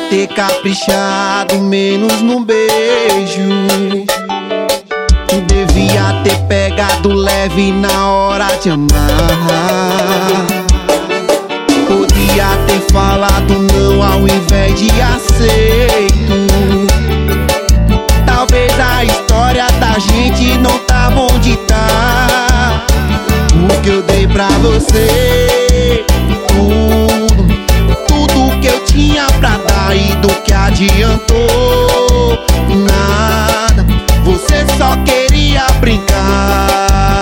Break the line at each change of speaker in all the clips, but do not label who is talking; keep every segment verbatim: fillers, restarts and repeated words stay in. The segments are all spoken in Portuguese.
ter caprichado menos no beijo. Devia ter pegado leve na hora de amar. Podia ter falado não ao invés de aceito. Talvez a história da gente não tá bom de tá. O que eu dei pra você, tudo, tudo que eu tinha pra dar, e do que adiantou nada. Você só queria brincar.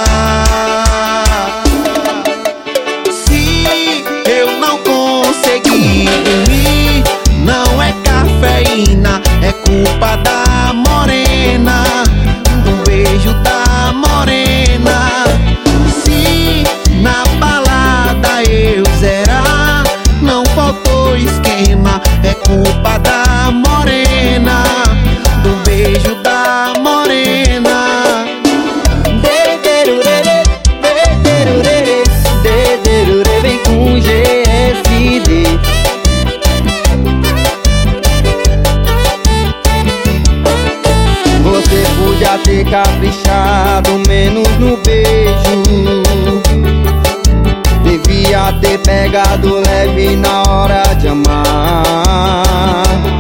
Se eu não consegui dormir, não é cafeína, é culpa da morena, do beijo da morena. Se na balada eu zerar, não faltou esquema, é culpa da morena, do beijo da morena.
Dederurere, dederurere, dederure, vem com G S D. Você podia ter caprichado menos no beijo. Devia ter pegado leve na hora de amar.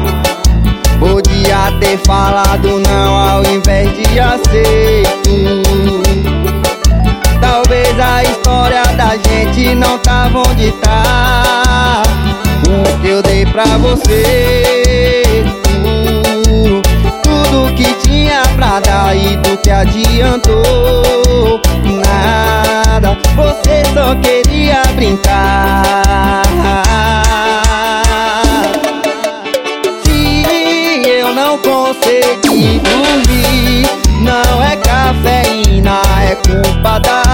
Podia ter falado não ao invés de aceito. Talvez a história da gente não tava onde tá. O que eu dei pra você, tudo, tudo que tinha pra dar, e do que adiantou nada. Você só queria brincar. Não consegui dormir, não é cafeína, é culpa da